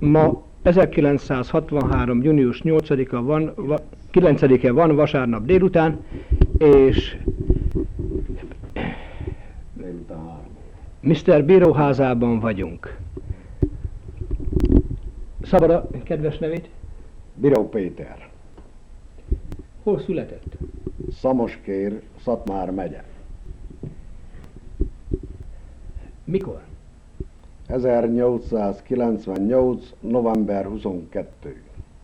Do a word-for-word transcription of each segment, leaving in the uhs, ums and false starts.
Ma ezerkilencszázhatvanhárom. június nyolcadika van, va, kilencedike van, vasárnap délután, és miszter Bíróházában vagyunk. Szabad a kedves nevét? Bíró Péter. Hol született? Szamoskér, Szatmár megye. Mikor? ezernyolcszázkilencvennyolc. november huszonkettő.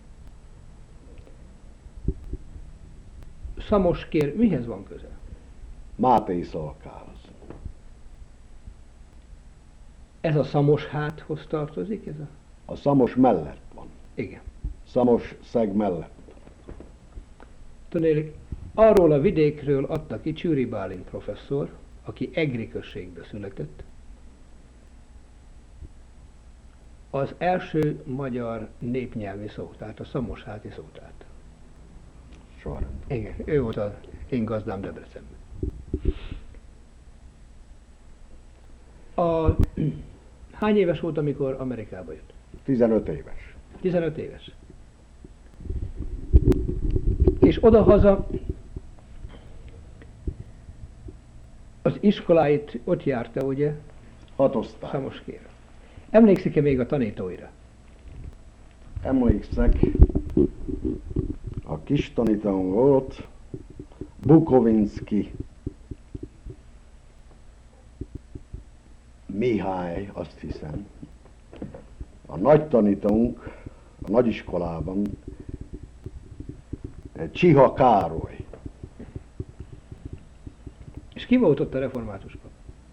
Szamoskér mihez van köze? Máté Szalkához. Ez a Szamosháthoz tartozik? Ez a... A Szamos mellett van. Igen. Szamos szeg mellett. Tudnélik, arról a vidékről adta ki Csűri Bálint professzor, aki Egri községbe született, az első magyar népnyelvi szótát, a szamosháti szótát. Soha nem. Igen, ő volt az én gazdám Debrecenben. A... Hány éves volt, amikor Amerikába jött? tizenöt éves. tizenöt éves. És odahaza az iskoláit ott járta, ugye? Hat osztály. Szamoskérre. Emlékszik-e még a tanítóira? Emlékszek, a kis tanítón volt Bukovinski Mihály, azt hiszem. A nagy tanítónk a nagyiskolában Csiha Károly. És ki volt ott a reformátusban?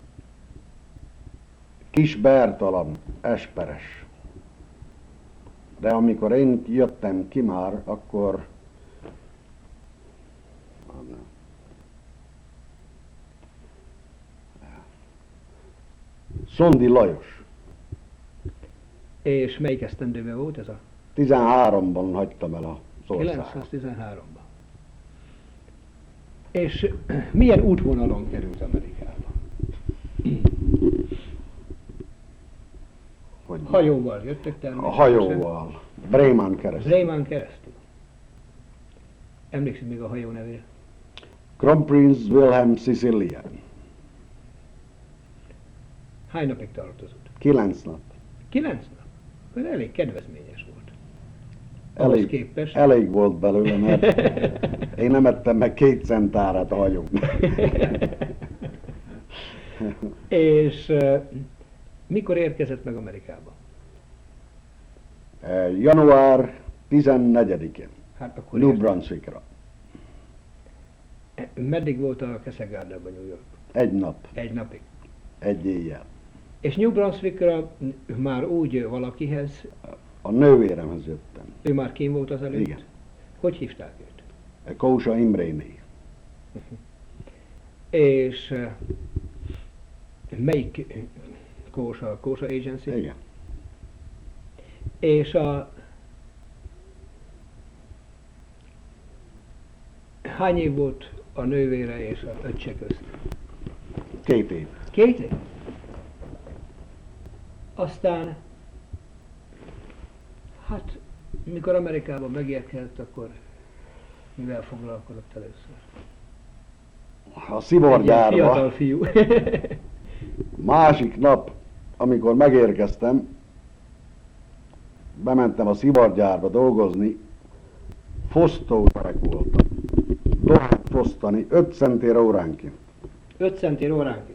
Kis Bertalan, Esperes. De amikor én jöttem ki már, akkor Szondi Lajos. És melyik esztendőben volt ez a? tizenháromban hagytam el a országot. kilencszáztizenháromban. És milyen útvonalon került Amerikába? Hogy Hajóval jöttek természetesen? a hajóval. Bremen keresztül. Bremen keresztül. Emlékszik még a hajó nevére? Crown Prince Wilhelm Sicilian. Hány napig tartozott? Kilenc nap. Kilenc nap? Ez elég kedvezményes volt. Elég, képest. elég volt belőle, mert én nem ettem meg két centárát a hajón. És uh, mikor érkezett meg Amerikába? Uh, január tizennegyedikén. Hát akkor New ért... Brunswickra. Meddig volt a Kessegárdában New York? Egy nap. Egy napig. Egy éjjel. És New Brunswickra már úgy valakihez? A nővéremhez jöttem. Ő már kín volt az előtt? Igen. Hogy hívták őt? Kósa Imréné. Uh-huh. És uh, melyik Kósa? Kósa Agency? Igen. És a... Hány év volt a nővére és a öccse közt? Két év. Két év? Aztán, hát, mikor Amerikában megérkezett, akkor mivel foglalkozott először? A szivargyárba. Fiatal fiú. Másik nap, amikor megérkeztem, bementem a szivargyárba dolgozni, fosztógyerek voltam. Dohányt fosztani, öt centér óránként. öt centér óránként.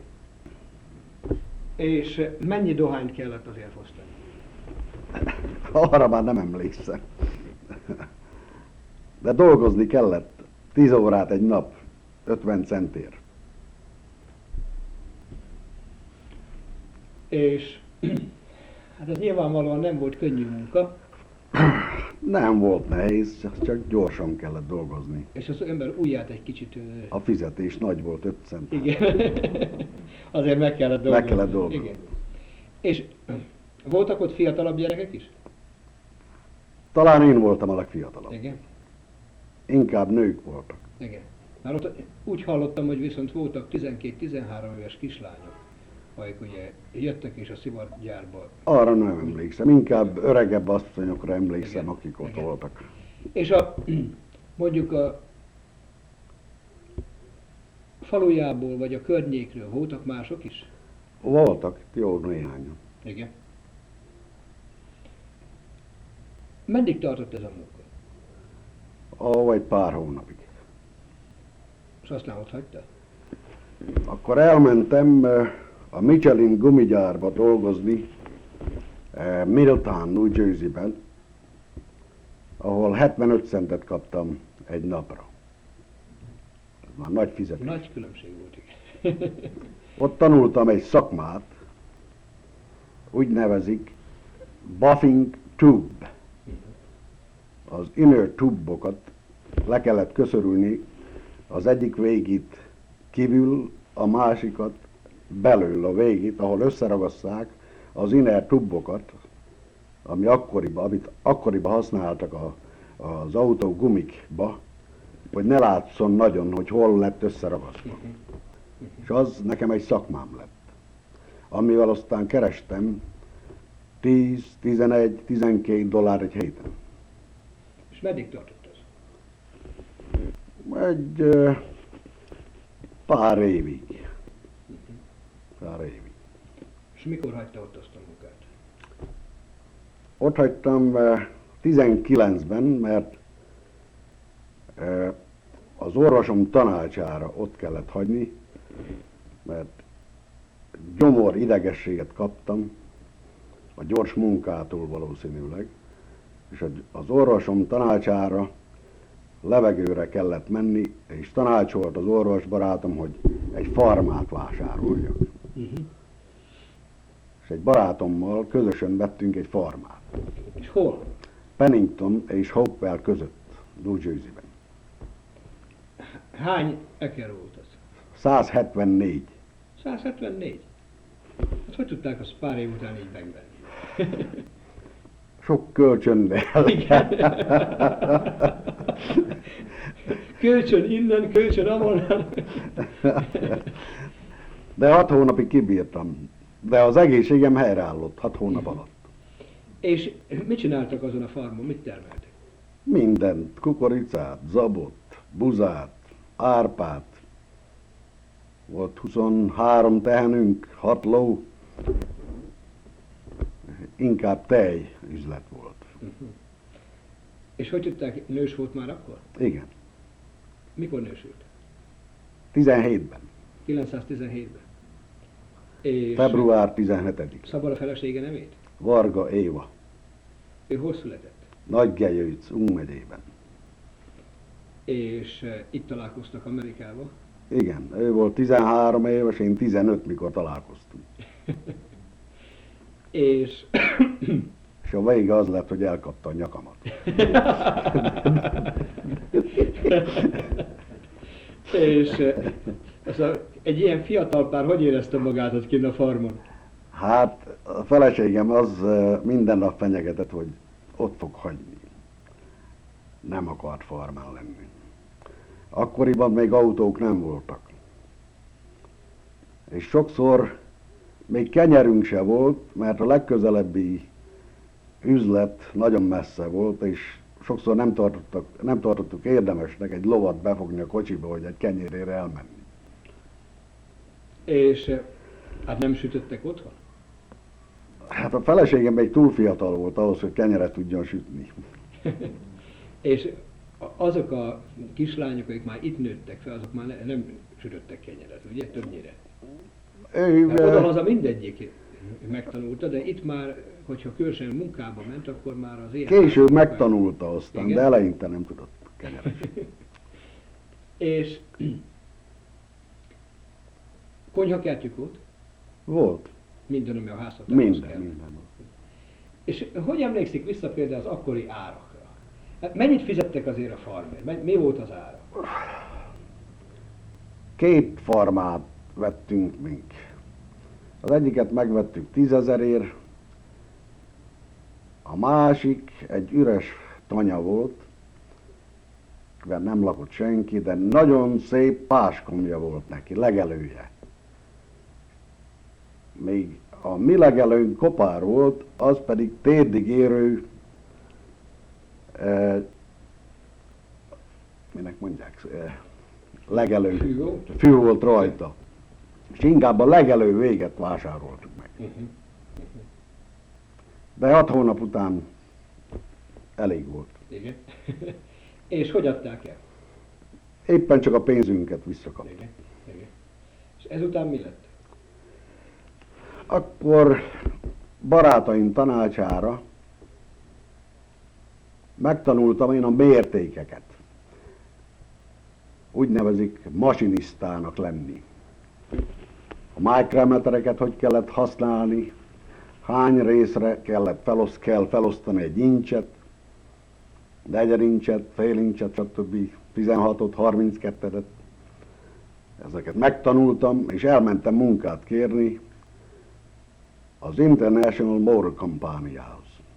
És mennyi dohányt kellett azért fosztani? Arra már nem emlékszem. De dolgozni kellett. tíz órát egy nap, ötven centér. És hát ez nyilvánvalóan nem volt könnyű munka. Nem volt nehéz, csak gyorsan kellett dolgozni. És az ember ujját egy kicsit... A fizetés nagy volt, öt cent. Igen. Azért meg kellett dolgozni. Meg kellett dolgozni. Igen. És voltak ott fiatalabb gyerekek is? Talán én voltam a legfiatalabb. Igen. Inkább nők voltak. Igen. Már ott úgy hallottam, hogy viszont voltak tizenkét-tizenhárom éves kislányok. amelyek ugye jöttek és a szivargyárba. Arra nem emlékszem, inkább öregebb asszonyokra emlékszem, Igen, akik ott igen. voltak. És a, mondjuk a falujából vagy a környékről voltak mások is? Voltak, jó néhányan. Igen. Meddig tartott ez a munka? Ó, egy pár hónapig. És aztán ott hagyta? Akkor elmentem eh, a Michelin gumigyárba dolgozni, eh, Middletown, New Jersey-ben, ahol hetvenöt centet kaptam egy napra. Ez már nagy fizetés. Nagy különbség volt, igen. Ott tanultam egy szakmát, úgy nevezik buffing tube. Az inner tubokat le kellett köszörülni, az egyik végét kívül, a másikat belül a végét, ahol összeragasszák az inner tubokat, ami akkoriban, amit akkoriban használtak a, az autó gumikba, hogy ne látszon nagyon, hogy hol lett összeragasztva. És az nekem egy szakmám lett, amivel aztán kerestem tíz, tizenegy, tizenkét dollár egy héten. És meddig tartott az? Egy ö, pár évig. Pár évig. És mikor hagyta ott azt a munkát? Ott hagytam ö, tizenkilencben, mert ö, az orvosom tanácsára ott kellett hagyni, mert gyomor idegességet kaptam, a gyors munkától valószínűleg, és az orvosom tanácsára levegőre kellett menni, és tanácsolt az orvos barátom, hogy egy farmát vásároljak. Uh-huh. És egy barátommal közösen vettünk egy farmát. És hol? Pennington és Hopewell között, New Jersey-ben. Hány eker volt az? százhetvennégy. százhetvennégy? Hát hogy tudták azt pár év után így megvenni? Sok kölcsönnel. Igen. Kölcsön innen, kölcsön amonnan. De hat hónapig kibírtam. De az egészségem helyreállott hat hónap alatt. És mit csináltak azon a farmon? Mit termeltek? Mindent. Kukoricát, zabot, buzát, árpát. Volt huszonhárom tehenünk, hat ló. Inkább tej üzlet volt. Uh-huh. És hogy tudták, nős volt már akkor? Igen. Mikor nősült? tizenhétben. kilencszáztizenhétben. És Február tizenhetedike. Szabad a felesége nevét? Varga Éva. Ő hol született? Nagygelyőc, Ung megyében. És uh, itt találkoztak Amerikába. Igen, ő volt tizenhárom éves, én tizenöt, mikor találkoztunk. És És a vége az lett, hogy elkapta a nyakamat. és uh, az a, egy ilyen fiatal pár hogy érezte magát ott kint a farmon? Hát a feleségem az uh, minden nap fenyegetett, hogy ott fog hagyni. Nem akart farmán lenni. Akkoriban még autók nem voltak. És sokszor még kenyerünk se volt, mert a legközelebbi üzlet nagyon messze volt, és sokszor nem tartottak, nem tartottuk érdemesnek egy lovat befogni a kocsiba, hogy egy kenyérére elmenni. És uh, hát nem sütöttek otthon? Hát a feleségem még túl fiatal volt ahhoz, hogy kenyeret tudjon sütni. És azok a kislányok, akik már itt nőttek fel, azok már ne, nem sütöttek kenyeret, ugye? Többnyire. Ő, Oda-haza mindegyik megtanulta, de itt már, hogyha külsően munkába ment, akkor már az ilyen... Később megtanulta aztán, igen? de eleinte nem tudott kenyeret sütni. És konyhakertjük volt? Volt. Minden, ami a háztartáshoz Minden, kell. minden. És hogy emlékszik vissza például az akkori árakra? Hát mennyit fizettek azért a farmért? Mi volt az ára? Két farmát vettünk mink. Az egyiket megvettük tízezerért, a másik egy üres tanya volt, mert nem lakott senki, de nagyon szép páskomja volt neki, legelője. még a mi legelőnk kopár volt, az pedig térdig érő, e, minek mondják, e, legelő Fű volt? fű volt rajta. És inkább a legelő véget vásároltuk meg. Uh-huh. De hat hónap után elég volt. Igen. És hogy adták el? Éppen csak a pénzünket visszakaptuk. Igen. Igen. És ezután mi lett? Akkor barátaim tanácsára megtanultam én a mértékeket. Úgy nevezik masinisztának lenni. A micrometereket hogy kellett használni, hány részre kellett felosz, kell felosztani egy incset, negyed incset, fél incset, stb. tizenhatot, harminckettőt. Ezeket megtanultam, és elmentem munkát kérni az International Motor Companyához.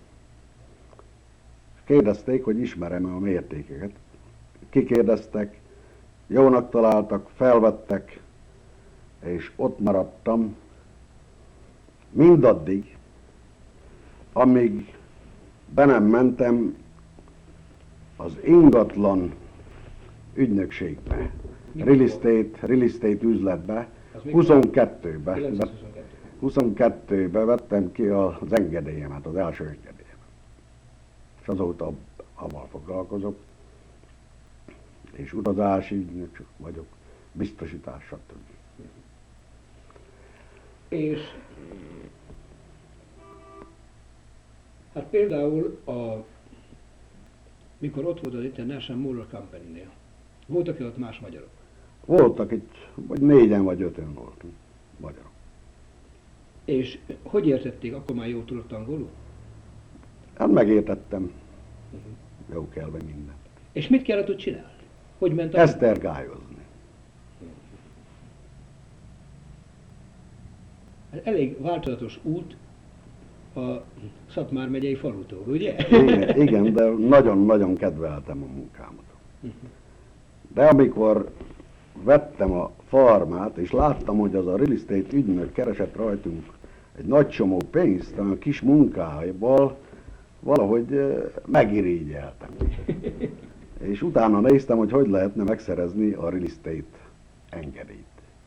Kérdezték, hogy ismerem-e a mértékeket. Kikérdeztek, jónak találtak, felvettek, és ott maradtam mindaddig, amíg be nem mentem az ingatlan ügynökségbe, real estate, real estate üzletbe, huszonkettőbe, huszonkettőbe vettem ki az engedélyemet, az első engedélyemet. És azóta avval foglalkozok, és utazási ügynök vagyok, biztosítás, stb. És hát például a, mikor ott volt az International Motor Company-nél, voltak-e ott más magyarok? Voltak itt, vagy négyen vagy öten voltunk magyarok. És hogy értették? Akkor már jól tudott angolul? Hát megértettem. Uh-huh. Jó kell be minden. És mit kellett ott csinálni? Hogy ment a... Esztergályozni. Elég változatos út a Szatmár megyei falutól, ugye? Igen, igen, de nagyon-nagyon kedveltem a munkámat. De amikor vettem a farmát, és láttam, hogy az a real estate ügynök keresett rajtunk egy nagy csomó pénzt, a kis munkájából valahogy megirigyeltem. És utána néztem, hogy hogy lehetne megszerezni a real estate engedélyt.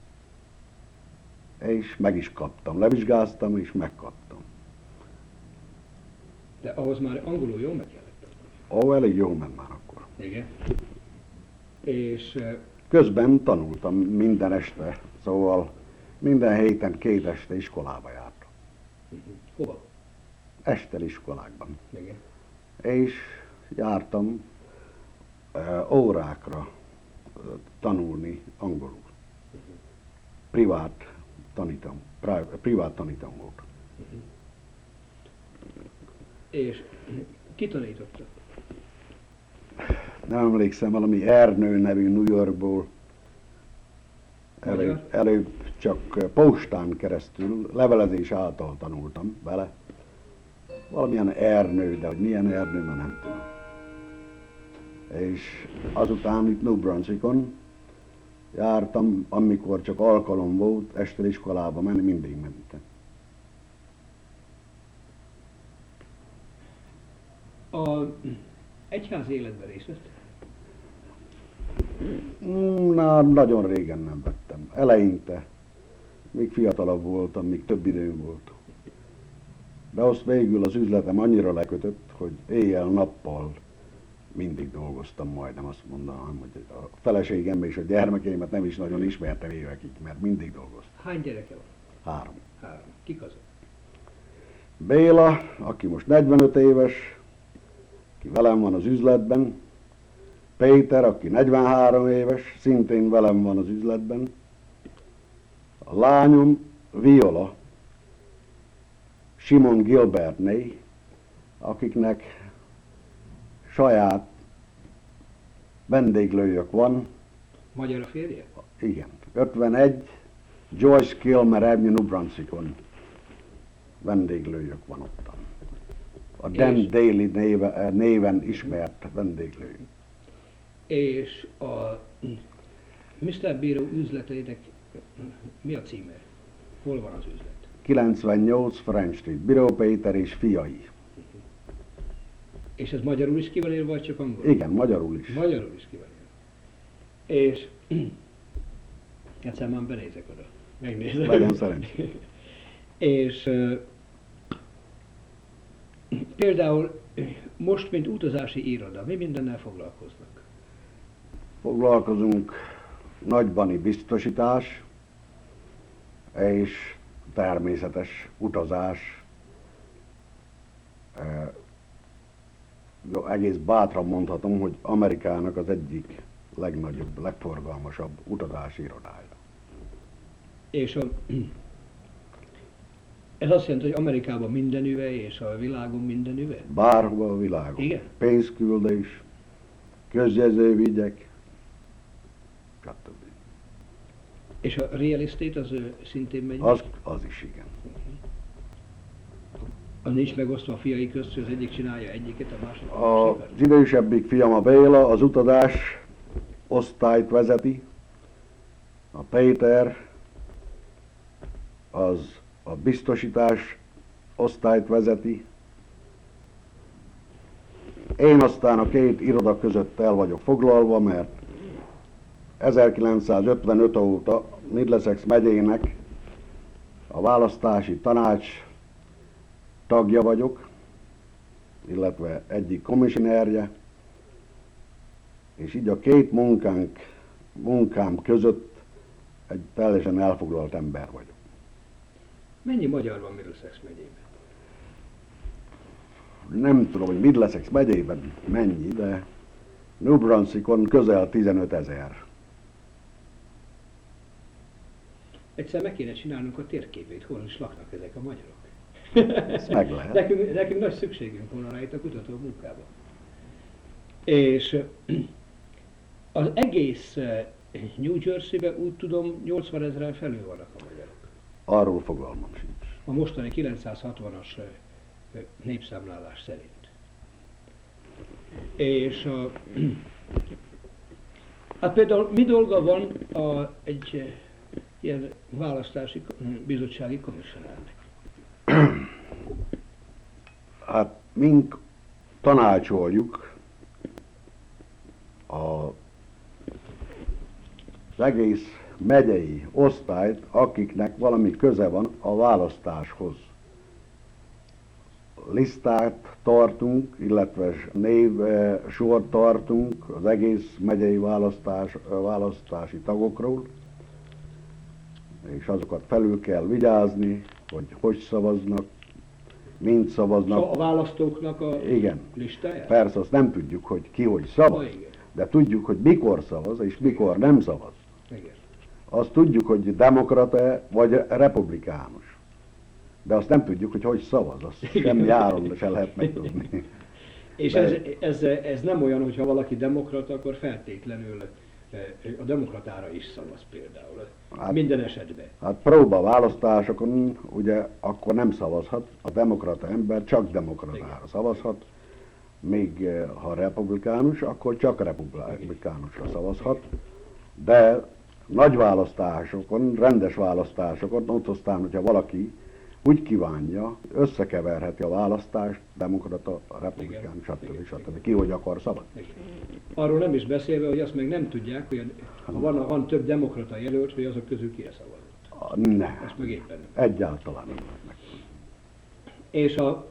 És meg is kaptam, levizsgáztam és megkaptam. De ahhoz már angolul jól meg kellett? Ó, elég jól ment már akkor. Igen. És... Közben tanultam minden este, szóval minden héten két este iskolába jártam. Uh-huh. Hova? Este iskolákban. Igen. És jártam uh, órákra uh, tanulni angolul. Uh-huh. Privát tanítom, pri, privát tanítom volt. Uh-huh. És ki tanította? Nem emlékszem, valami Ernő nevű New Yorkból. Előbb, előbb csak postán keresztül, levelezés által tanultam vele. Valamilyen Ernő, de hogy milyen Ernő, már nem tudom. És azután itt New Brunswickon jártam, amikor csak alkalom volt este iskolába menni, mindig mentem. A egyház életben részt vett? Na, nagyon régen nem vettem. Eleinte, még fiatalabb voltam, még több időm volt. De azt végül az üzletem annyira lekötött, hogy éjjel-nappal mindig dolgoztam, majdnem azt mondanám, hogy a feleségem és a gyermekeimet nem is nagyon ismertem évekig, mert mindig dolgoztam. Hány gyereke van? Három. Három. Kik azok? Béla, aki most negyvenöt éves, aki velem van az üzletben. Péter, aki negyvenhárom éves, szintén velem van az üzletben. A lányom Viola, Simon Gilbertné, akiknek saját vendéglőjük van. Magyar a férje? Igen. ötvenegy Joyce Kilmer Avenue, New Brunswickon vendéglőjük van ottan. A Dan Daly néve, néven ismert vendéglő. És a miszter Bíró üzleteinek mi a címe? Hol van az üzlet? kilencvennyolc French Street, Bíró Péter és fiai. És ez magyarul is ki van írva, vagy csak angolul? Igen, magyarul is. Magyarul is ki van írva. És egyszer már benézek oda. Megnézem. Legyen szerencsé. És uh, például most, mint utazási iroda, mi mindennel foglalkoznak? Foglalkozunk nagybani biztosítás és természetes utazás. E, jó, egész bátran mondhatom, hogy Amerikának az egyik legnagyobb, legforgalmasabb utazási irodája. És a, ez azt jelenti, hogy Amerikában mindenüve és a világon mindenüve? Bárhova a világon. Igen? Pénzküldés, közjegyzőügyek, stb. És a real estate az ő, szintén megy? Az, az is igen. Az nincs megosztva a fiai közt, hogy az egyik csinálja egyiket, a másik a Az idősebbik fiam, a Béla, az utazás osztályt vezeti, a Péter az a biztosítás osztályt vezeti. Én aztán a két iroda között el vagyok foglalva, mert ezerkilencszázötvenöt óta Middlesex megyének a választási tanács tagja vagyok, illetve egyik komissionerje, és így a két munkánk, munkám között egy teljesen elfoglalt ember vagyok. Mennyi magyar van Middlesex megyében? Nem tudom, hogy Middlesex megyében mennyi, de New Brunswickon közel tizenöt ezer. Egyszer meg kéne csinálnunk a térképét, hol is laknak ezek a magyarok. Ezt meg lehet. nekünk, nekünk nagy szükségünk volna rá itt a kutató munkában. És az egész New Jersey-ben úgy tudom nyolcvan ezeren felül vannak a magyarok. Arról fogalmam sincs. A mostani kilencszázhatvanas népszámlálás szerint. És a, hát például mi dolga van a, egy ilyen választási bizottsági komissionernek? Hát mink tanácsoljuk a, az egész megyei osztályt, akiknek valami köze van a választáshoz. Listát tartunk, illetve név eh, sort tartunk az egész megyei választás, választási tagokról, és azokat felül kell vigyázni, hogy hogy szavaznak, mint szavaznak. Szóval a választóknak a igen. listáját? Persze azt nem tudjuk, hogy ki hogy szavaz, Ah, igen. de tudjuk, hogy mikor szavaz és mikor nem szavaz. Igen. Azt tudjuk, hogy demokrata vagy republikánus. De azt nem tudjuk, hogy hogy szavaz, azt semmi áron se lehet megtudni. És De- ez, ez, ez nem olyan, hogyha valaki demokrata, akkor feltétlenül a demokratára is szavaz például. Hát- Minden esetben. Hát próba választásokon ugye akkor nem szavazhat, a demokrata ember csak demokratára szavazhat, míg eh, ha republikánus, akkor csak republikánusra szavazhat, de nagy választásokon, rendes választásokon, ott aztán, hogyha valaki úgy kívánja, összekeverheti a választást, demokrata, republikánus, stb. stb. Ki hogy akar szavazni. Arról nem is beszélve, hogy azt meg nem tudják, hogy ha van, van több demokrata jelölt, hogy azok közül kire szavazott. Ne, Ezt meg éppen nem. egyáltalán nem. meg. És a,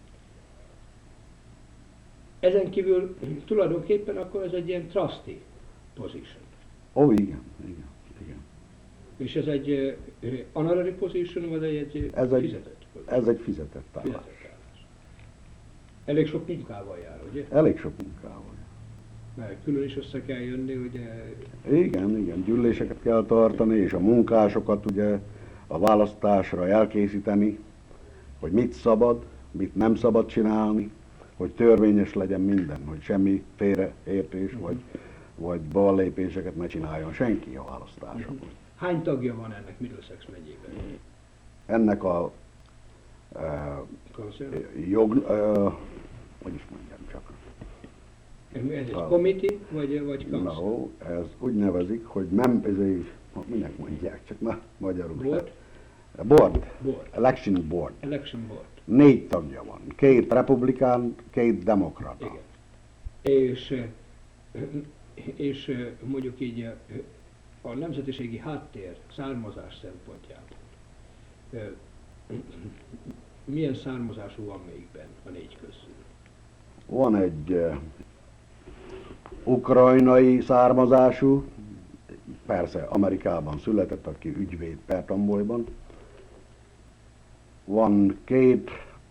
ezen kívül tulajdonképpen akkor ez egy ilyen trusty position. Ó, igen, igen, igen. És ez egy uh, honorary position, vagy egy, Ez egy- fizetett position? Ez egy fizetett állás. Fizetett állás. Elég sok munkával jár, ugye? Elég sok munkával. Mert külön is össze kell jönni, ugye? Igen, igen, gyűléseket kell tartani, és a munkásokat ugye a választásra elkészíteni, hogy mit szabad, mit nem szabad csinálni, hogy törvényes legyen minden, hogy semmi félreértés vagy, vagy ballépéseket ne csináljon senki a választásokon. Hány tagja van ennek Middlesex megyében? Ennek a e, Council? jog, e, hogy is mondjam csak, Ez egy a- committee, vagy, vagy council? no, ez úgy nevezik, hogy nem, ez egy, minek mondják, csak na, magyarul. Volt? Board. Board. Election Board. Election Board. Négy tagja van. Két republikán, két demokrata. Igen. És, ö, és ö, mondjuk így ö, a nemzetiségi háttér, származás szempontjából ö, milyen származású van melyikben a négy közül? Van egy uh, ukrajnai származású, persze Amerikában született, aki ügyvéd Pertambolyban. Van két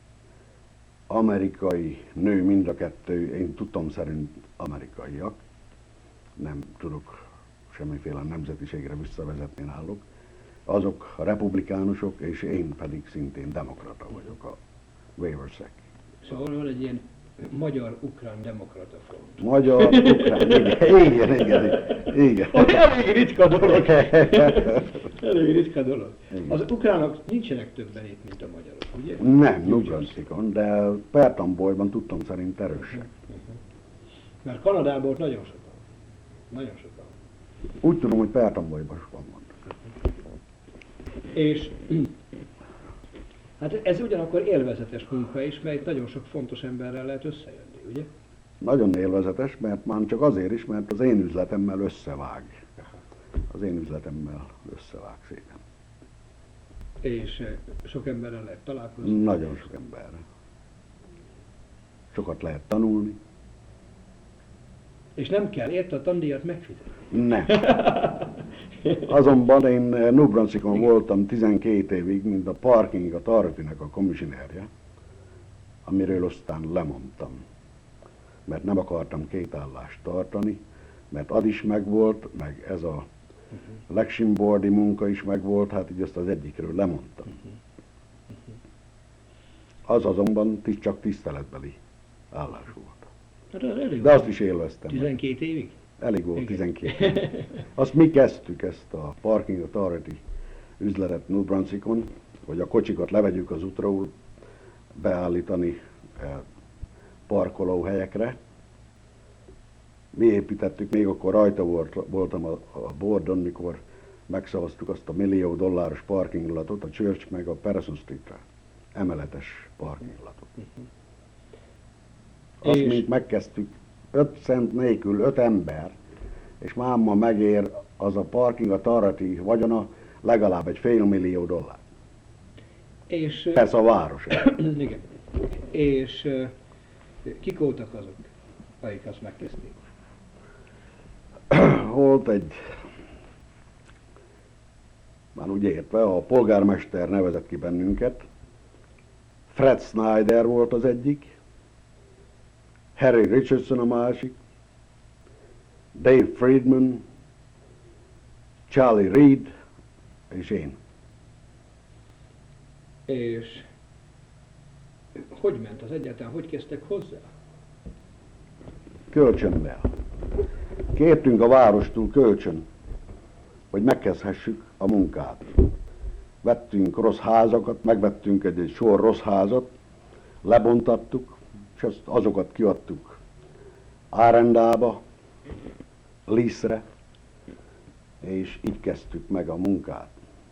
amerikai nő, mind a kettő, én tudom szerint amerikaiak. Nem tudok semmiféle nemzetiségre visszavezetni náluk. Azok a republikánusok, és én pedig szintén demokrata vagyok, a Waversek. Szóval van egy ilyen magyar-ukrán demokrata front. Magyar-ukrán, igen, igen, igen, igen. Ami elég ritka dolog. Elég ritka dolog. Igen. Az ukránok nincsenek többen itt, mint a magyarok, ugye? Nem, New Jersey-on, de Pertambolyban tudtam szerint erősek. Mert Kanadában ott nagyon sokan. Nagyon sokan. Úgy tudom, hogy Pertambolyban is van. És hát ez ugyanakkor élvezetes munka is, mert nagyon sok fontos emberrel lehet összejönni, ugye? Nagyon élvezetes, mert már csak azért is, mert az én üzletemmel összevág. Az én üzletemmel összevág szépen. És eh, sok emberrel lehet találkozni. Nagyon sok emberre. Sokat lehet tanulni. És nem kell érte a tandíjat megfizetni. Nem. Azonban én New Brunswickon voltam tizenkét évig, mint a Parking Authority-nek a commissionerje, amiről aztán lemondtam. Mert nem akartam két állást tartani, mert az is megvolt, meg ez a election boardi munka is megvolt, hát így azt az egyikről lemondtam. Az azonban tis- csak tiszteletbeli állás volt. Hát az elég De azt is élveztem. tizenkét évig? Elég volt Igen. tizenkét év. Azt mi kezdtük, ezt a Parking Authority üzletet New Brunswickon, hogy a kocsikat levegyük az útról, beállítani eh, parkolóhelyekre. Mi építettük, még akkor rajta volt, voltam a, a boardon, mikor megszavaztuk azt a millió dolláros parkinglatot, a Church meg a Patterson Streetre, emeletes parkinglatot. Azt És- mint megkezdtük, öt cent nélkül, öt ember, és máma megér az a Parking Authority vagyona legalább egy fél millió dollár. És, eh, Persze a város. igen. És eh, kik voltak azok, akik azt megkezdték? Volt egy, már úgy értve, a polgármester nevezett ki bennünket, Fred Snyder volt az egyik, Harry Richardson a másik, Dave Friedman, Charlie Reed és én. És hogy ment az egyáltalán, hogy kezdtek hozzá? Kölcsönvel. Kértünk a várostól kölcsön, hogy megkezdhessük a munkát. Vettünk rossz házakat, megvettünk egy, egy sor rossz házat, lebontattuk, és azt, azokat kiadtuk árendába, lease-re, és így kezdtük meg a munkát.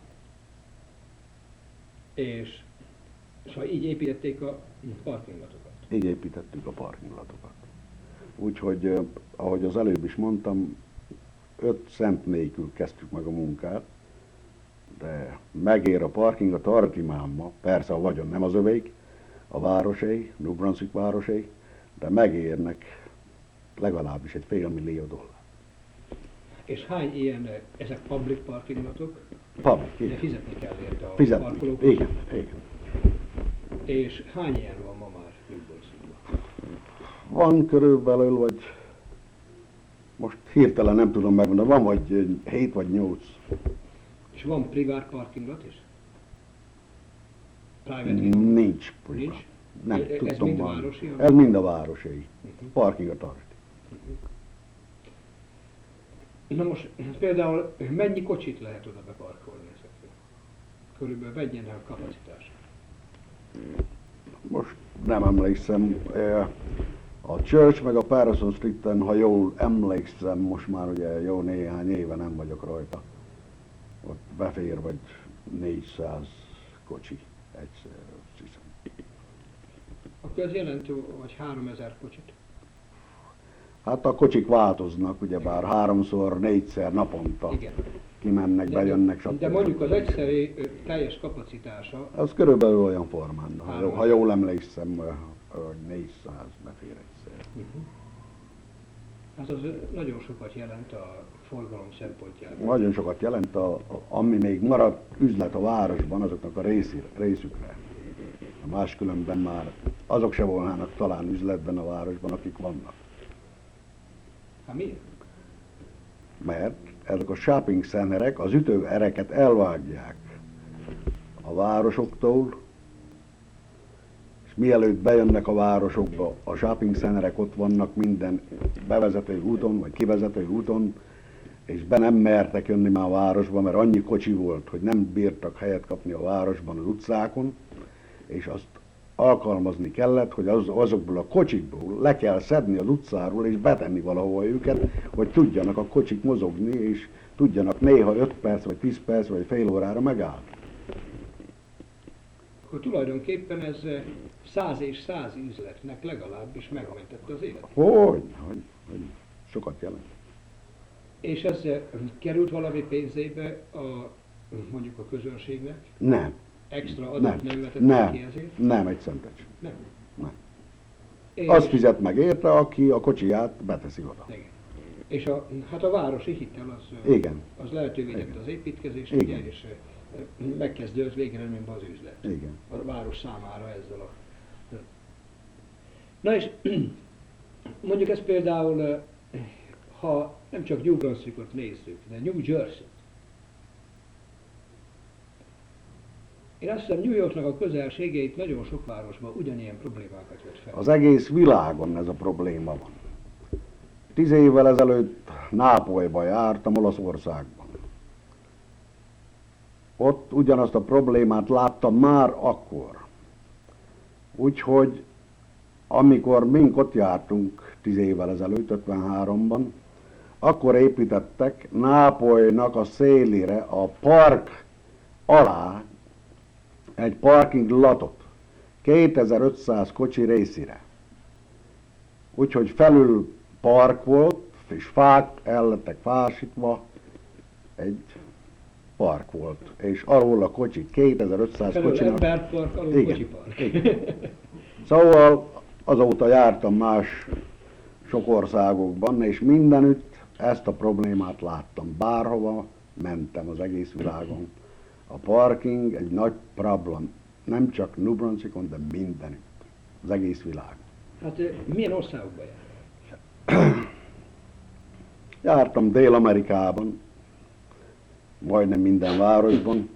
És szóval így építették a parkinglatokat. Így építettük a parkinglatokat. Úgyhogy, eh, ahogy az előbb is mondtam, öt cent nélkül kezdtük meg a munkát, de megér a Parking Authority máma, persze a vagyon nem az övék, a városé, New Brunswick városé, de megérnek legalábbis egy fél millió dollár. És hány ilyen, eh, ezek public parkinglatok, Public, de igen. fizetni kell érte a Fizetni. parkolókhoz? Igen, igen. És hány ilyen van ma már New Brunswickban? Van körülbelül, vagy most hirtelen nem tudom megmondani, van vagy hét vagy nyolc. És van privát parkinglat is? Private Nincs. Nincs? Nem, Ez tudom mind van. városi? Ez mind a városé. Uh-huh. Parking Authority. Na most például mennyi kocsit lehet oda beparkolni ezekre? Körülbelül mennyi a kapacitás? Most nem emlékszem. eh, A Church meg a Patterson Streeten, ha jól emlékszem, most már ugye jó néhány éve nem vagyok rajta. Ott befér vagy négyszáz kocsi egyszer, azt hiszem. Akkor ez jelenti, hogy háromezer kocsit. Hát a kocsik változnak, ugyebár háromszor, négyszer naponta Igen. kimennek, bejönnek, stb. De mondjuk az egyszeri ö, teljes kapacitása, Az körülbelül olyan formán, ha, Három. ha jól emlékszem, hogy négyszáz befér egyszer. hát az nagyon sokat jelent a forgalom szempontjából. Nagyon sokat jelent, a, a, ami még marad üzlet a városban, azoknak a részi, részükre. Máskülönben már azok se volnának talán üzletben a városban, akik vannak. Hát miért? Mert ezek a shopping centerek az ütőereket elvágják a városoktól, és mielőtt bejönnek a városokba, a shopping centerek ott vannak minden bevezető úton, vagy kivezető úton, és be nem mertek jönni már a városba, mert annyi kocsi volt, hogy nem bírtak helyet kapni a városban, az utcákon, és azt alkalmazni kellett, hogy az, azokból a kocsikból le kell szedni az utcáról, és betenni valahol őket, hogy tudjanak a kocsik mozogni, és tudjanak néha öt perc, vagy tíz perc, vagy fél órára megállni. Akkor tulajdonképpen ez eh, száz és száz üzletnek legalábbis megmentette az életet. Hogy, hogy, hogy sokat jelent. És ez eh, került valami pénzébe a, mondjuk a közönségnek? Nem, Extra nem, adót nem vetettek nem, ki ezért? nem egy centet sem. Nem. Nem. És, Azt fizet meg érte, aki a kocsiját beteszi oda. igen. És a, hát a városi hitel az, eh, Igen, az lehetővé Igen. tette az építkezést, Igen. ugye, és eh, megkezdődött végeredményben az üzlet. igen. A város számára ezzel a... Na és mondjuk ez például, eh, ha nem csak New Brunswickot nézzük, de New Jersey. Én azt hiszem New Yorknak a közelségeit nagyon sok városban ugyanilyen problémákat vet fel. Az egész világon ez a probléma van. Tíz évvel ezelőtt Nápolyba jártam, Olaszországban. Ott ugyanazt a problémát láttam már akkor. Úgyhogy amikor mink ott jártunk tíz évvel ezelőtt, ötvenháromban, akkor építettek Nápolynak a szélére, a park alá egy parking latot, kétezer-ötszáz kocsi részére. Úgyhogy felül park volt, és fák el lettek fásítva, egy park volt, és arról a kocsi, kétezer-ötszáz Felül kocsinak... emberpark, alul Igen, kocsipark. igen. Szóval azóta jártam más sok országokban, és mindenütt ezt a problémát láttam. Bárhova mentem az egész világon. A parking egy nagy problém, nem csak New Brunswickon, de mindenütt, az egész világon. Hát eh, milyen országokban jár? Jártam Dél-Amerikában, majdnem minden városban.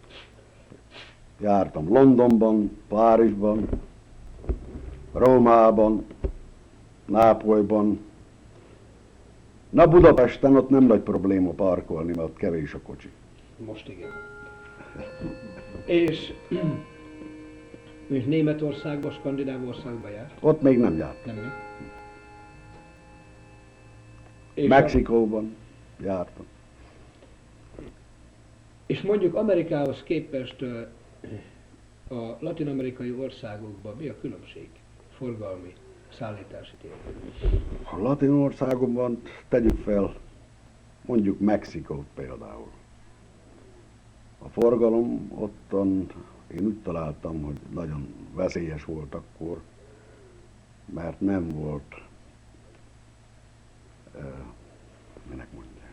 Jártam Londonban, Párizsban, Rómában, Nápolyban. Na Budapesten ott nem nagy probléma parkolni, mert ott kevés a kocsi. Most igen. És, és Németországban, Skandináv országban jár? Ott még nem járt. Nem még? És, a, Mexikóban jártam. és mondjuk Amerikához képest ö, a latin-amerikai országokban mi a különbség forgalmi, szállítási téren? A latin országokban tegyük fel, mondjuk Mexikót például. A forgalom ottan, én úgy találtam, hogy nagyon veszélyes volt akkor, mert nem volt, uh, minek mondják,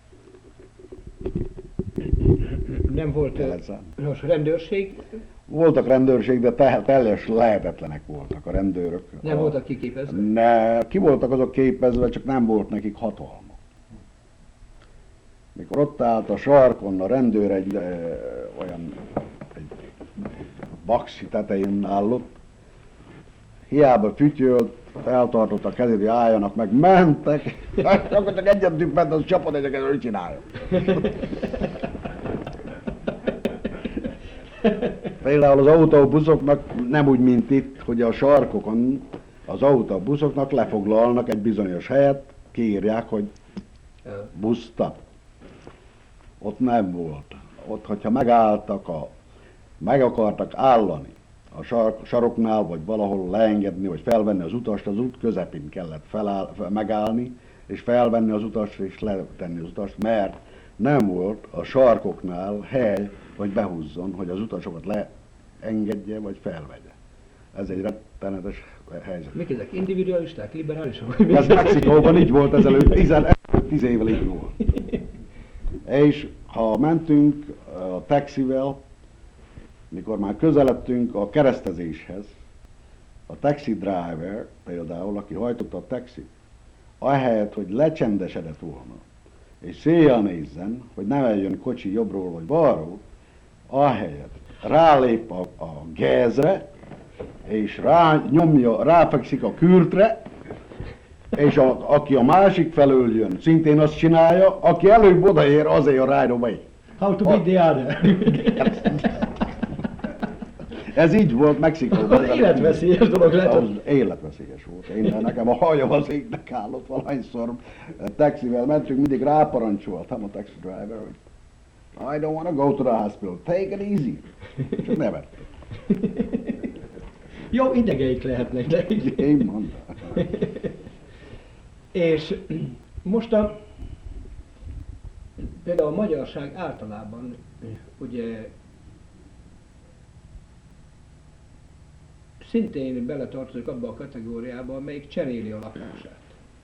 Nem volt ö, jelzám. nos, rendőrség, Voltak rendőrség, de te- teljes lehetetlenek voltak a rendőrök. nem a, voltak kiképezve? Ne, ki voltak azok képezve, csak nem volt nekik hatalma. Mikor ott állt a sarkon a rendőr egy e, olyan egy baksi tetején állott, hiába fütyölt, feltartott a kezét, hogy álljanak meg, mentek, akkor csak egyet düppent, az csapod ezeket, hogy csinálja. Például az autóbuszoknak nem úgy, mint itt, hogy a sarkokon az autóbuszoknak lefoglalnak egy bizonyos helyet, kiírják, hogy buszstop. Ott nem volt. ott, hogyha megálltak, a, meg akartak állani a sark, saroknál, vagy valahol leengedni, vagy felvenni az utast, az út közepén kellett feláll, megállni, és felvenni az utast, és letenni az utast, mert nem volt a sarkoknál hely, hogy behúzzon, hogy az utasokat leengedje, vagy felvegye. Ez egy rettenetes helyzet. Mik ezek? Individualisták, liberálisok? Ez Mexikóban így volt ezelőtt, tíz évvel így volt. És ha mentünk a taxivel, mikor már közeledtünk a keresztezéshez, a taxi driver például, aki hajtotta a taxit, ahelyett, hogy lecsendesedett volna, és széjjel nézzen, hogy ne eljön kocsi jobbról vagy balról, ahelyett rálép a, a gázre, és rá nyomja, ráfekszik a kürtre, és a, aki a másik felől jön, szintén azt csinálja, aki előbb odaér, azért a ride away. How to beat the other. Ez így volt Mexikóban. Az életveszélyes dolog lett. Az életveszélyes volt. Én, nekem a hajam az égnek állott valahányszor. Taxivel mentünk, mindig ráparancsoltam a taxi driver, hogy I don't want to go to the hospital, take it easy. Csak nevettek. Jó idegeik lehetnek nekik. Én mondtam. És most a, például a magyarság általában ugye szintén beletartozik abba a kategóriába, amelyik cseréli a lakását.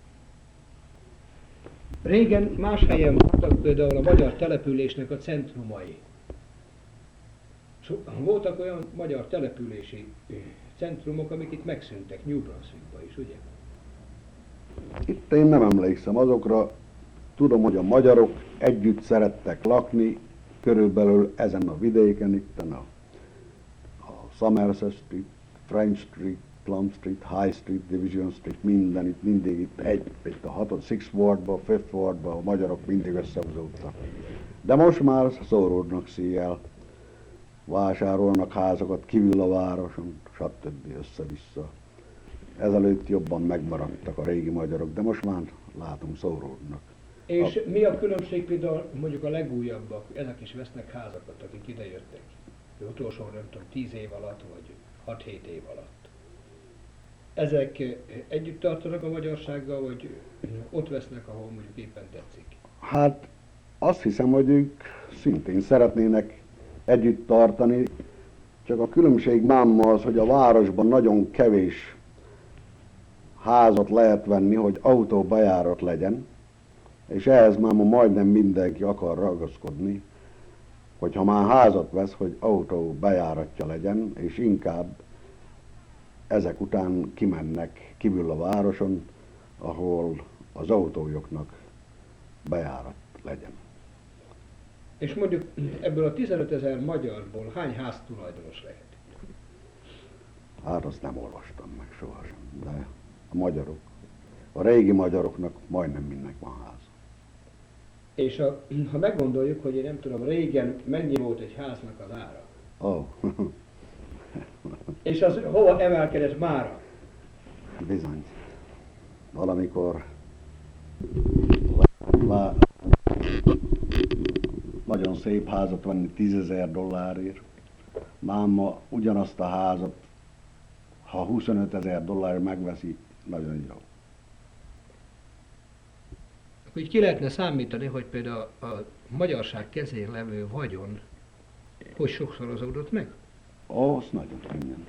Régen más helyen voltak például a magyar településnek a centrumai. Voltak olyan magyar települési centrumok, amik itt megszűntek, New Brunswickban is, ugye? Itt én nem emlékszem azokra, tudom, hogy a magyarok együtt szerettek lakni, körülbelül ezen a vidéken, itten a, a Somerset Street, French Street, Plum Street, High Street, Division Street, minden itt, mindig itt egy, itt a hatod, Sixth Wardba, Fifth Wardba, a magyarok mindig összehúzódtak. De most már szóródnak széjjel, vásárolnak házakat kívül a városon, stb. Össze-vissza. Ezelőtt jobban megmaradtak a régi magyarok, de most már látom szóródnak. És a... mi a különbség például mondjuk a legújabbak, ezek is vesznek házakat, akik idejöttek? Az utolsó, nem tudom, tíz év alatt, vagy hat-hét év alatt. Ezek együtt tartanak a magyarsággal, vagy ott vesznek, ahol mondjuk éppen tetszik? Hát azt hiszem, hogy ők szintén szeretnének együtt tartani, csak a különbség máma az, hogy a városban nagyon kevés házat lehet venni, hogy autóbejárat legyen, és ehhez már ma majdnem mindenki akar ragaszkodni, hogy ha már házat vesz, hogy autó bejáratja legyen, és inkább ezek után kimennek kívül a városon, ahol az autójuknak bejárat legyen. És mondjuk ebből a tizenötezer magyarból hány háztulajdonos lehet? Hát azt nem olvastam meg sohasem, de a magyarok, a régi magyaroknak majdnem mindenki van ház. És a, ha meggondoljuk, hogy én nem tudom, régen mennyi volt egy háznak az ára? Ó. Oh. És az hova emelkedett mára? Bizony. Valamikor lá, nagyon szép házat venni tízezer dollárért. Máma ugyanazt a házat, ha huszonötezer dollárért megveszi, nagyon jó. Akkor így ki lehetne számítani, hogy például a magyarság kezén levő vagyon hogy sokszorozódott meg? Ó, az nagyon könnyen.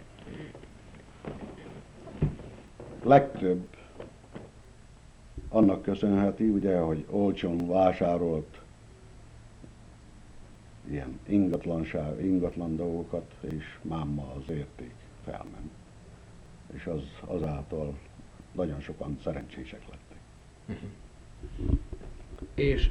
Legtöbb annak köszönheti, ugye, hogy olcsón vásárolt ilyen ingatlanság, ingatlan dolgokat, és máma az érték felment. És az, azáltal nagyon sokan szerencsések lettek. Uh-huh. És,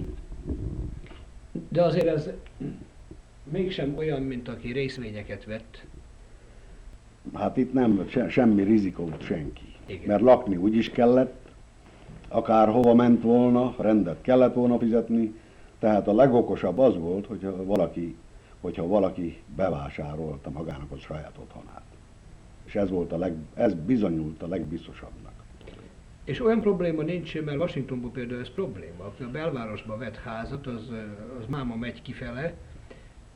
de azért ez mégsem olyan, mint aki részvényeket vett. Hát itt nem se, semmi rizikót senki. Igen. Mert lakni úgy is kellett, akár hova ment volna, rendet kellett volna fizetni, tehát a legokosabb az volt, hogyha valaki, hogyha valaki bevásárolta magának a saját otthonát. És ez, volt a leg, ez bizonyult a legbiztosabbnak. És olyan probléma nincs, mert Washingtonban például ez probléma. Aki a belvárosba vett házat, az, az máma megy kifele,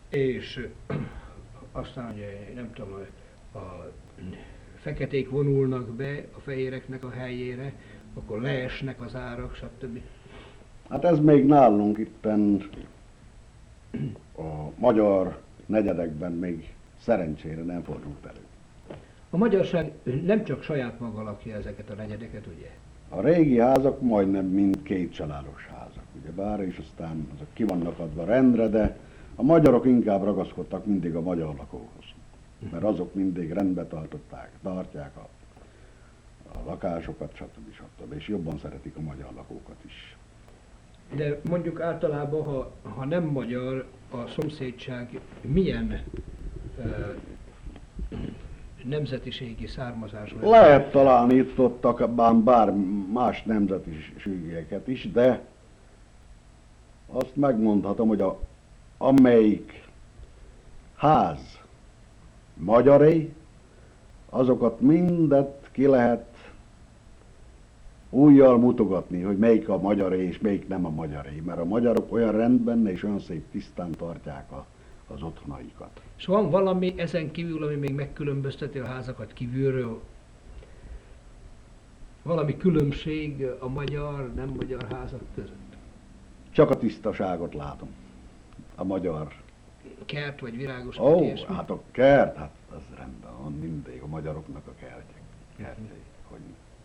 És aztán ugye, nem tudom, a, a feketék vonulnak be a fehéreknek a helyére, akkor leesnek az árak, stb. Hát ez még nálunk itten a magyar negyedekben még szerencsére nem fordult elő. A magyarság nem csak saját maga lakja ezeket a negyedeket, ugye? A régi házak majdnem mind két családos házak, ugye bár, és aztán azok ki vannak adva rendre, de a magyarok inkább ragaszkodtak mindig a magyar lakóhoz, mert azok mindig rendbe tartották, tartják a, a lakásokat, stb. stb. És jobban szeretik a magyar lakókat is. De mondjuk általában, ha, ha nem magyar a szomszédság, milyen ö, nemzetiségi származású? Lehet találni itt ott bár más nemzetiségeket is, de azt megmondhatom, hogy a, amelyik ház magyaré, azokat mindet ki lehet újjal mutogatni, hogy melyik a magyaré és melyik nem a magyaré, mert a magyarok olyan rendben és olyan szép tisztán tartják a, az otthonaikat. És van valami ezen kívül, ami még megkülönbözteti a házakat kívülről? Valami különbség a magyar, nem magyar házak között? Csak a tisztaságot látom. A magyar. Kert vagy virágos? Ó, oh, hát a kert, hát az rendben van mindig, a magyaroknak a kertjek. Kertjei, hogy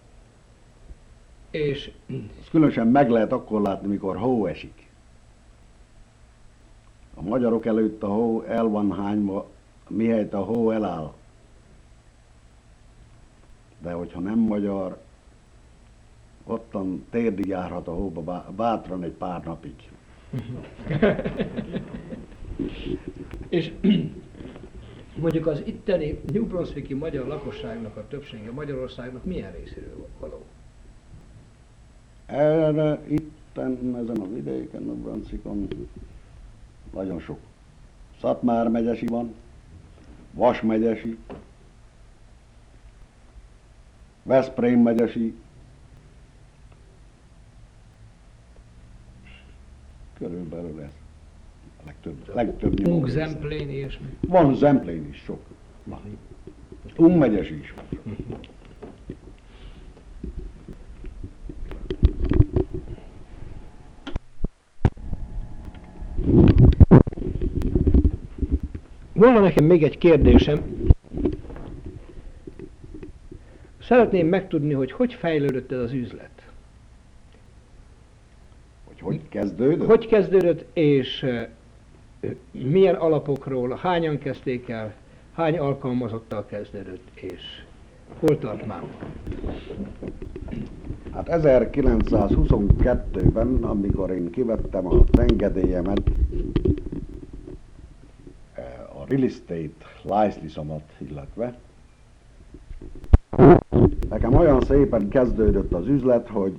És ezt különösen meg lehet akkor látni, mikor hó esik. A magyarok előtt a hó el van hányva, mihelyt a hó eláll. De hogyha nem magyar, ottan térdig járhat a hóba bátran egy pár napig. És mondjuk az itteni New Brunswicki magyar lakosságnak a többsége Magyarországnak milyen részéről való? Erre itten, ezen a vidéken, a Brunswickon nagyon sok. Szatmár megyesi van, Vas megyesi, Veszprém megyesi, körülbelül ez a legtöbb, legtöbb nyomó Ung, része. Zemplén, ilyesmi. Van Zemplén is sok. Van. Ung megyesi is van. Volna nekem még egy kérdésem. Szeretném megtudni, hogy hogy fejlődött ez az üzlet. Hogy hogy kezdődött? Hogy kezdődött, és uh, milyen alapokról, hányan kezdték el, hány alkalmazottal kezdődött, és hol tart már? Hát ezerkilencszázhuszonkettőben, amikor én kivettem az engedélyemet, a real estate license-omat illetve, nekem olyan szépen kezdődött az üzlet, hogy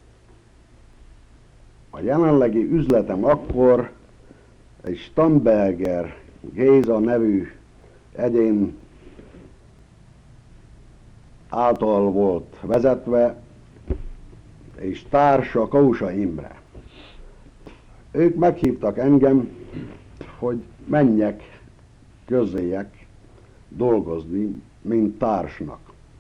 a jelenlegi üzletem akkor egy Stamberger Géza nevű egyén által volt vezetve, és társa Kósa Imre. Ők meghívtak engem, hogy menjek közéjek dolgozni, mint társnak.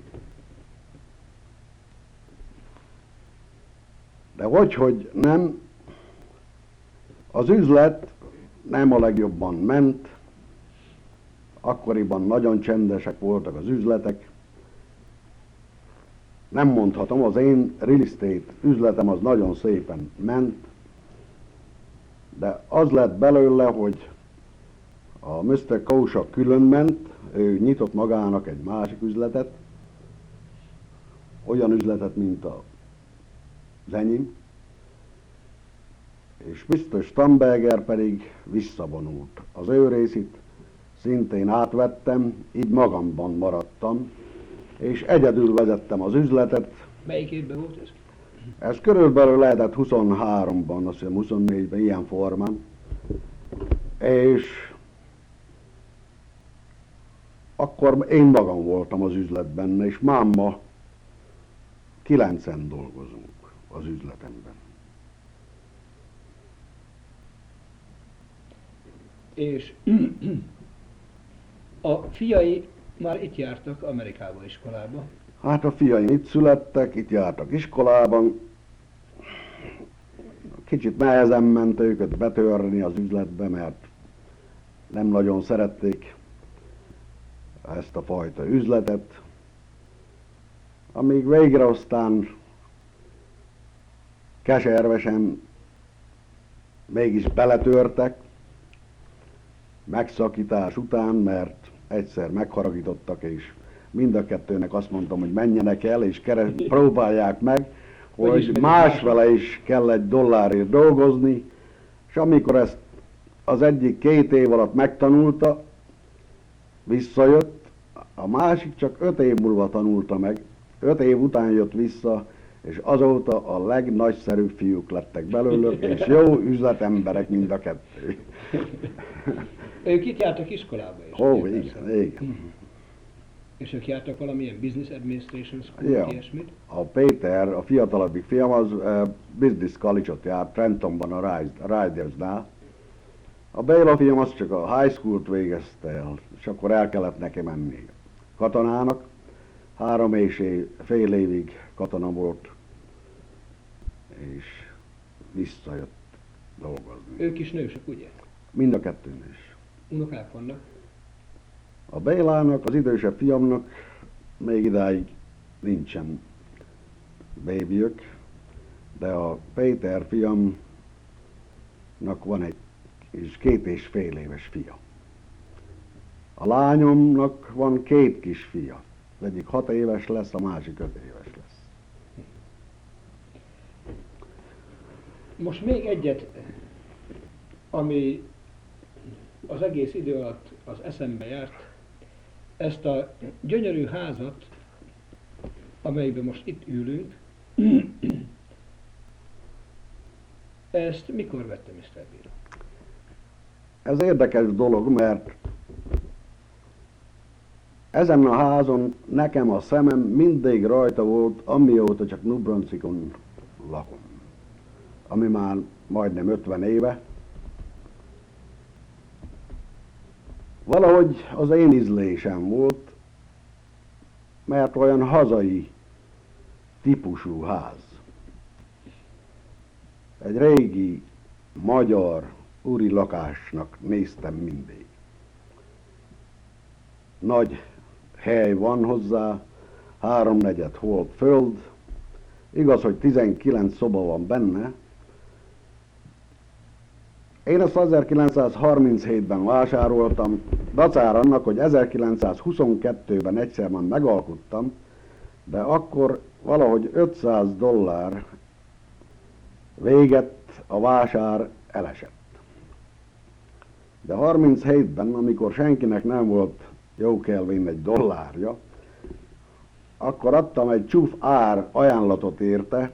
De hogy, hogy nem, az üzlet nem a legjobban ment, akkoriban nagyon csendesek voltak az üzletek. Nem mondhatom, az én real estate üzletem az nagyon szépen ment, de az lett belőle, hogy a miszter Kósa külön ment, ő nyitott magának egy másik üzletet, olyan üzletet, mint a az enyém, és miszter Stamberger pedig visszavonult. Az ő részét szintén átvettem, így magamban maradtam, és egyedül vezettem az üzletet. Melyik évben volt ez? Ez körülbelül lehetett huszonháromban, azt hiszem huszonnégyben ilyen formán, és akkor én magam voltam az üzletben, és máma kilencen dolgozunk az üzletemben. És a fiai már itt jártak Amerikába iskolába. Hát a fiaim itt születtek, itt jártak iskolában. Kicsit nehezen ment őket betörni az üzletbe, mert nem nagyon szerették ezt a fajta üzletet. Amíg végre aztán keservesen mégis beletörtek, megszakítás után, mert egyszer megharagítottak, és mind a kettőnek azt mondtam, hogy menjenek el, és keres, próbálják meg, hogy másfele is kell egy dollárért dolgozni, és amikor ezt az egyik két év alatt megtanulta, visszajött, a másik csak öt év múlva tanulta meg, öt év után jött vissza, és azóta a legnagyszerűbb fiúk lettek belőlük, és jó üzletemberek mind a kettő. Ők itt jártak iskolába is. Ó, igen, igen. És ők jártak valamilyen Business Administration School, Ja. ilyesmit? A Péter, a fiatalabbik fiam, az uh, Business College-ot járt, Trentonban a Ridersnál. A Béla fiam az csak a high school-t végezte el, és akkor el kellett neki menni katonának. Három és év, fél évig katona volt, és visszajött dolgozni. Ők is nősök, ugye? Mind a kettőn is. Unokák vannak? A Bélának, az idősebb fiamnak még idáig nincsen bébiök, de a Péter fiamnak van egy és két és fél éves fia. A lányomnak van két kis fia. Az egyik hat éves lesz, a másik öt éves lesz. Most még egyet, ami az egész idő alatt az eszembe járt, ezt a gyönyörű házat, amelyben most itt ülünk, ezt mikor vette miszter Béla? Ez érdekes dolog, mert ezen a házon nekem a szemem mindig rajta volt, amióta csak New Brunswickon lakom. Ami már majdnem ötven éve. Valahogy az én ízlésem volt, mert olyan hazai típusú ház. Egy régi magyar úri lakásnak néztem mindig. Nagy hely van hozzá, háromnegyed hold föld, igaz, hogy tizenkilenc szoba van benne. Én ezt ezerkilencszázharminchétben vásároltam, dacára annak, hogy ezerkilencszázhuszonkettőben egyszer már megalkuttam, de akkor valahogy ötszáz dollár véget a vásár elesett. De harminchétben, amikor senkinek nem volt jó kelvén egy dollárja, akkor adtam egy csúf ár ajánlatot érte,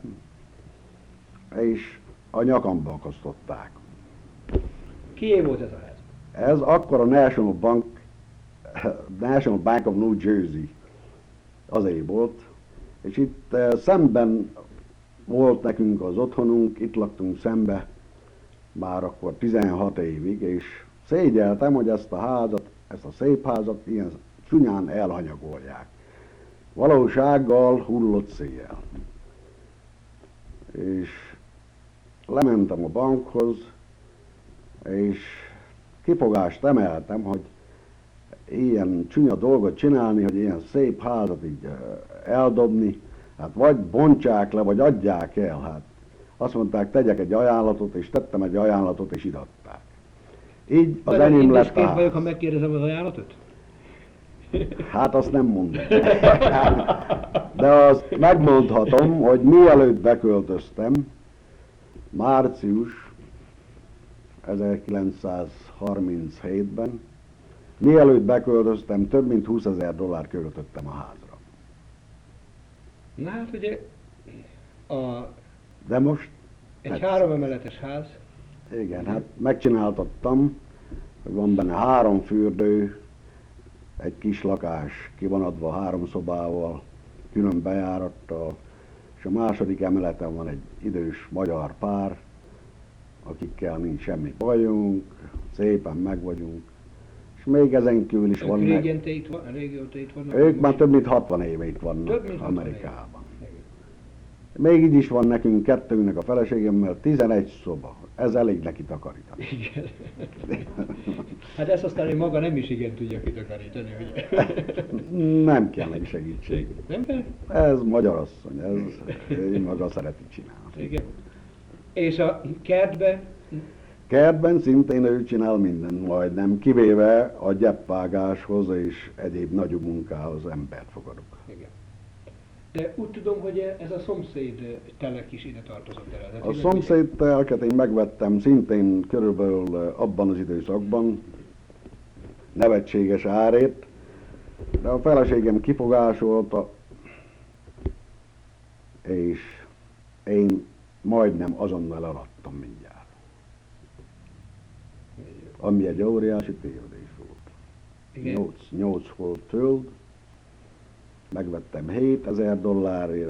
és a nyakamba akasztották. Kié volt ez a ház? Ez akkor a National Bank, National Bank of New Jersey azé volt, és itt uh, szemben volt nekünk az otthonunk, itt laktunk szembe már akkor tizenhat évig, és szégyeltem, hogy ezt a házat, ezt a szép házat ilyen csúnyán elhanyagolják. Valósággal hullott széjjel. És lementem a bankhoz, és kifogást emeltem, hogy ilyen csúnya dolgot csinálni, hogy ilyen szép házat így eldobni, hát vagy bontsák le, vagy adják el. Hát azt mondták, tegyek egy ajánlatot, és tettem egy ajánlatot, és idatták. Így az Olyan enyém lett a indiskrét vagyok, ha ház. megkérdezem az ajánlatot? Hát azt nem mondom. De azt megmondhatom, hogy mielőtt beköltöztem, március ezerkilencszázharminchétben, mielőtt beköltöztem, több mint húszezer dollár költöttem a házra. Na hát ugye a, De most egy tetszett. három emeletes ház, Igen, hát megcsináltattam, hogy van benne három fürdő, egy kis lakás, ki van adva három szobával, külön bejárattal, és a második emeleten van egy idős magyar pár, akikkel nincs semmi bajunk, szépen meg vagyunk, és még ezen kívül is Ők vannak. régen te itt van, régóta itt vannak? Ők már több mint hatvan éve itt vannak Több mint hatvan Amerikában. éve. Még így is van nekünk kettőnknek a feleségemmel tizenegy szoba. Ez elég neki takarítani. Igen. Hát ezt aztán ő maga nem is igen tudja kitakarítani, ugye? Nem kell neki segítség. Nem kell? Ez magyar asszony, ez ő maga szereti csinálni. Igen. És a kertbe? Kertben szintén ő csinál mindent majdnem, kivéve a gyeppvágáshoz és egyéb nagyobb munkához embert fogadok. Igen. De úgy tudom, hogy ez a szomszéd telek is ide tartozott eredetileg. A szomszéd telket én megvettem szintén körülbelül abban az időszakban, nevetséges árét, de a feleségem kifogásolta, és én majdnem azonnal eladtam mindjárt. Ami egy óriási tévedés volt. nyolc, nyolc volt föld, megvettem hétezer dollárért,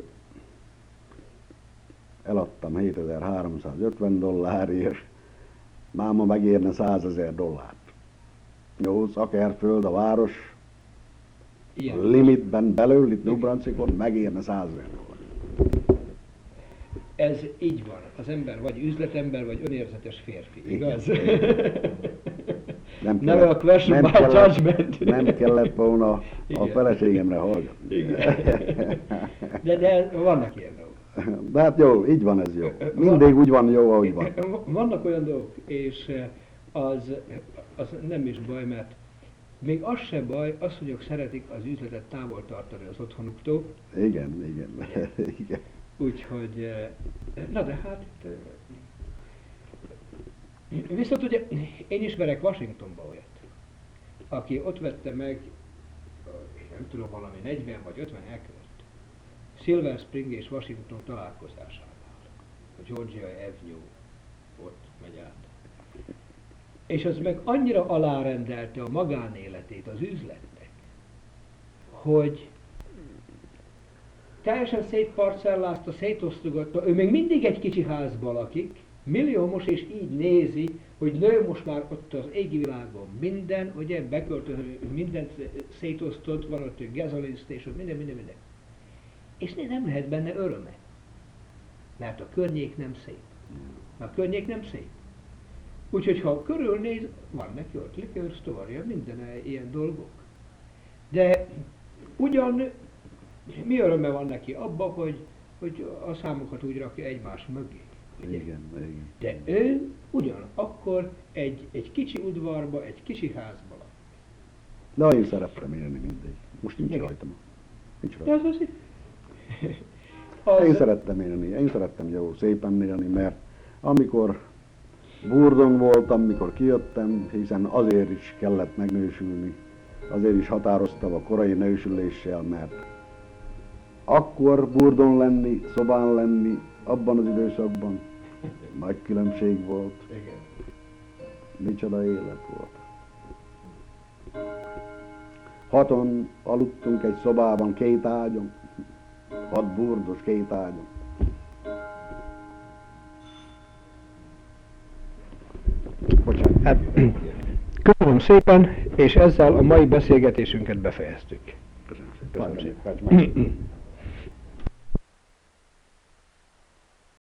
eladtam hétezer-háromszázötven dollárért, máma megérne százezer dollárt. nyolc akár föld a város, Ilyen. a limitben belül, itt New Brunswickon megérne százezer dollár. Ez így van. Az ember vagy üzletember, vagy önérzetes férfi, igaz? Nem Never a question nem by kellett, judgment. nem kellett volna a Igen. feleségemre hallgatni. Igen. De, de vannak ilyen dolgok. De hát jó, így van ez jó. Mindig úgy van jó, ahogy van. Vannak olyan dolgok, és az, az nem is baj, mert még az se baj, az, hogy ők szeretik az üzletet távol tartani az otthonuktól. Igen, igen, igen. Úgyhogy, na de hát, viszont ugye én ismerek Washingtonba olyat, aki ott vette meg, nem tudom, valami negyven vagy ötven hektart, Silver Spring és Washington találkozásánál, a Georgia Avenue ott megy át. És az meg annyira alárendelte a magánéletét az üzletnek, hogy teljesen szétparcellázta, szétosztogatta, ő még mindig egy kicsi házban lakik, milliómos, és így nézi, hogy nő most már ott az égi világon minden, ugye beköltöző, mindent szétosztott, van ott egy gasoline station, minden, minden, minden. És nem lehet benne öröme, mert a környék nem szép. A környék nem szép. Úgyhogy ha körülnéz, van neki ott liquor store, minden ilyen dolgok. De ugyan mi öröme van neki abba, hogy, hogy a számokat úgy rakja egymás mögé. Ugye? Igen, igen. De ő ugyanakkor egy, egy kicsi udvarba, egy kicsi házba lakik. De én szerettem élni mindig. Most nincs Igen. rajtam. Nincs De rajtam. az az, az Én szerettem élni, én szerettem jó szépen élni, mert amikor burdon voltam, mikor kijöttem, hiszen azért is kellett megnősülni, azért is határoztam a korai nősüléssel, mert akkor burdon lenni, szobán lenni, abban az időszakban nagy különbség volt. igen. Micsoda élet volt. Haton aludtunk egy szobában, két ágyon. Hat burdos, két ágyon. Bocsánat. Hát, köszönöm szépen, és ezzel a mai beszélgetésünket befejeztük. Köszönöm szépen. Köszönöm szépen.